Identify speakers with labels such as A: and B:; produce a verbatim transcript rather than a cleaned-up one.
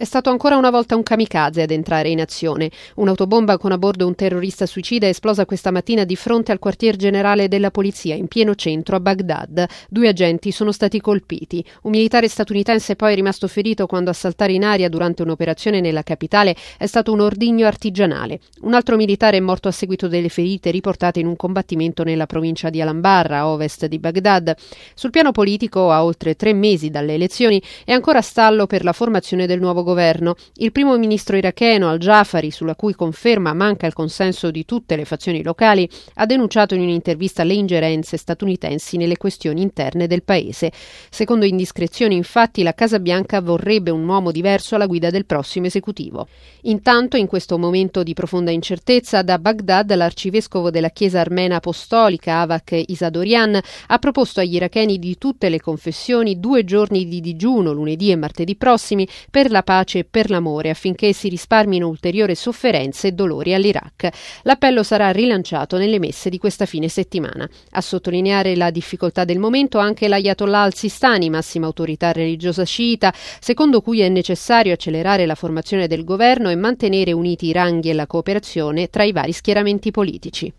A: È stato ancora una volta un kamikaze ad entrare in azione. Un'autobomba con a bordo un terrorista suicida è esplosa questa mattina di fronte al quartier generale della polizia in pieno centro a Baghdad. Due agenti sono stati colpiti. Un militare statunitense poi è rimasto ferito quando a saltare in aria durante un'operazione nella capitale è stato un ordigno artigianale. Un altro militare è morto a seguito delle ferite riportate in un combattimento nella provincia di Al-Anbar, a ovest di Baghdad. Sul piano politico, a oltre tre mesi dalle elezioni, è ancora a stallo per la formazione del nuovo governo. governo. Il primo ministro iracheno Al-Jafari, sulla cui conferma manca il consenso di tutte le fazioni locali, ha denunciato in un'intervista le ingerenze statunitensi nelle questioni interne del paese. Secondo indiscrezioni, infatti, la Casa Bianca vorrebbe un uomo diverso alla guida del prossimo esecutivo. Intanto, in questo momento di profonda incertezza, da Baghdad l'arcivescovo della Chiesa armena apostolica Avak Isadorian ha proposto agli iracheni di tutte le confessioni due giorni di digiuno lunedì e martedì prossimi per la pace e per l'amore, affinché si risparmino ulteriori sofferenze e dolori all'Iraq. L'appello sarà rilanciato nelle messe di questa fine settimana. A sottolineare la difficoltà del momento anche l'Ayatollah al-Sistani, massima autorità religiosa sciita, secondo cui è necessario accelerare la formazione del governo e mantenere uniti i ranghi e la cooperazione tra i vari schieramenti politici.